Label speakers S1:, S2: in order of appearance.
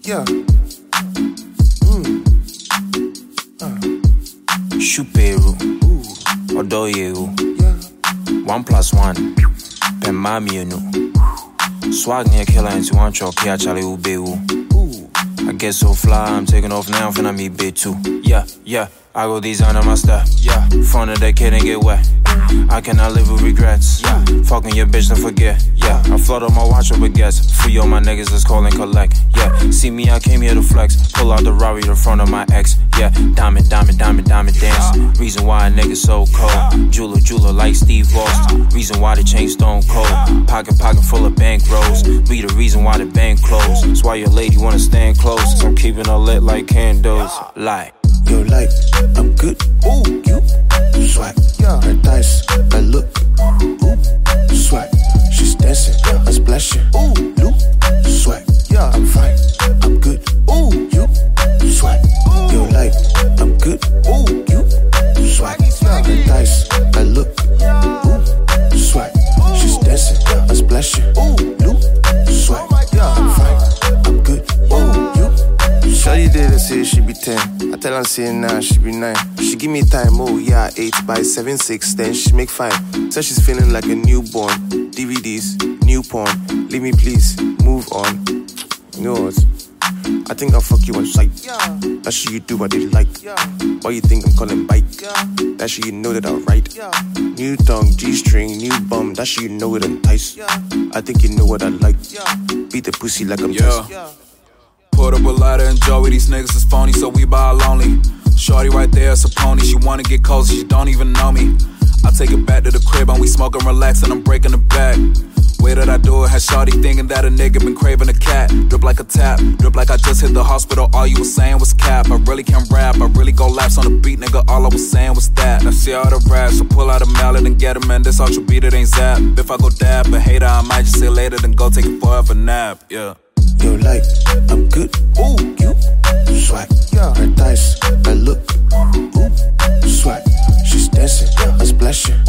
S1: Yeah.
S2: Chuperu, Odoyeru, 1+1, Pemamienu. Swag near killer into one chalk, yeah, Charlie Ubeu. I get so fly, I'm taking off now, finna me bit too. Yeah, I go design on my stuff. Yeah, front of that kid and get wet. I cannot live with regrets. Yeah, fucking your bitch, don't forget. Yeah, I flood on my watch with baguettes. Free all my niggas, let's call and collect. Yeah, see me, I came here to flex. Pull out the Rari, the front of my ex. Yeah, diamond dance. Reason why a nigga so cold. Jeweler like Steve Voss. Reason why the chain stone cold. Pocket full of bank rolls. Be the reason why the bank closed. That's why your lady wanna stand close. Cause I'm keeping her lit like candles. Like,
S1: yo, like, I'm good. Ooh, you swag. Her thighs, I look. Ooh, swag. She's dancing, I'm splashing. Ooh, loop, swag. I'm fine, I'm good. Ooh, you swag. Yo, like, I'm good. Ooh, you swag. Her thighs, I look. Ooh, swag. She's dancing, I'm splashing. Ooh, loop, swag. I'm fine, I'm good. Ooh, you. Shawty didn't say she be 10. I tell her say nah, she be 9. She give me time, oh yeah, 8 by 7, 6, then she make 5. Says she's feeling like a newborn. DVDs, new porn. Leave me please, move on. You know what? I think I'll fuck you on sight. That shit you do I did like. Why you think I'm calling bike? That shit you know that I'll write. New tongue, G-string, new bum. That shit you know it entice. I think you know what I like. Beat the pussy like I'm just.
S3: Put up a lighter and Joey, these niggas is phony, so we buy lonely. Shorty right there, it's a pony. She wanna get cozy, she don't even know me. I take it back to the crib and we smoke and relax and I'm breaking the back. Way that I do it, had Shorty thinking that a nigga been craving a cat. Drip like a tap, drip like I just hit the hospital. All you was saying was cap. I really can rap, I really go laps on the beat, nigga. All I was saying was that. I see all the raps, so pull out a mallet and get him, man. This ultra beat, it ain't zap. If I go dab a hater, I might just say later, then go take it forever nap, yeah.
S1: Yo, like, I'm good. Ooh, you swag. Her thighs, I look. Ooh, swag. She's dancing, I'm splashing.